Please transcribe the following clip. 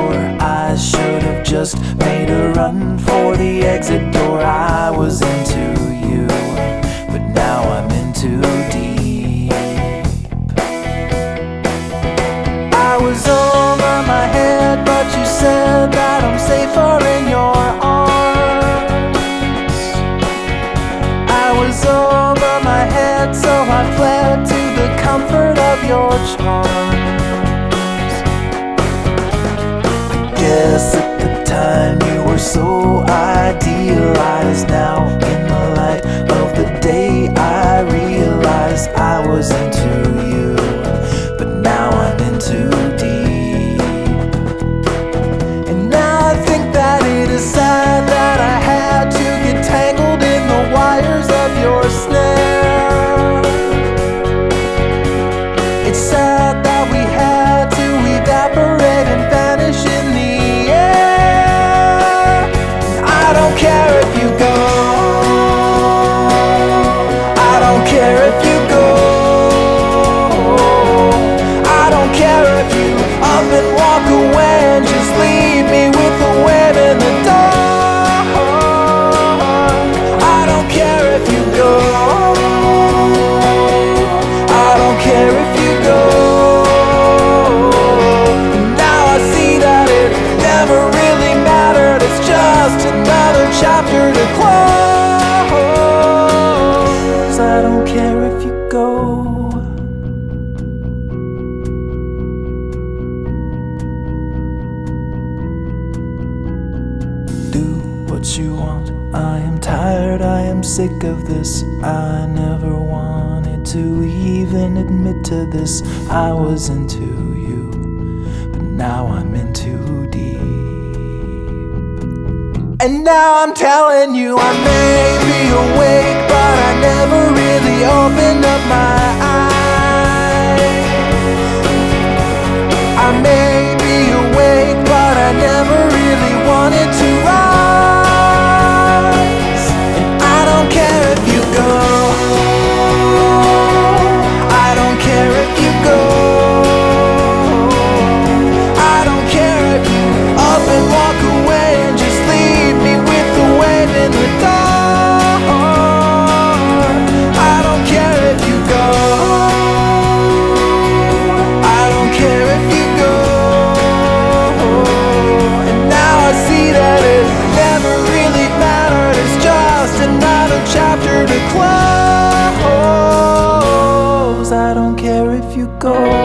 door. I should have just made a run for the exit door. I was into you, but now I'm in too deep. I was over my head, but you said that I'm safer in your arms. I was over my head, so I fled to the comfort of your charms. I guess at the time you were so idealized. Now in the light of the day I realized I was into you, but now I'm in too deep. And now I think that it is sad that I had to get tangled in the wires of your snare. It's sad that we had to evaporate and vanish in the air. And I don't care if you go, I don't care if you go, I don't care if you up and walk away and just leave me with a wave in the dark. I don't care if you go, I don't care if you go. And now I see that it never really mattered. It's just another chapter to close. I don't care if you go. Do what you want. I am tired, I am sick of this. I never wanted to even admit to this. I was into you, but now I'm in too deep. And now I'm telling you, I may be awake, but I never really opened up my eyes. I may be awake, but I never really wanted to rise. And I don't care if you go, I don't care if you go, I don't care if you up and walk away and just leave me with the wave in the dark. I don't care if you go, I don't care if you go. And now I see that it never really mattered. It's just another chapter to close. I don't care if you go.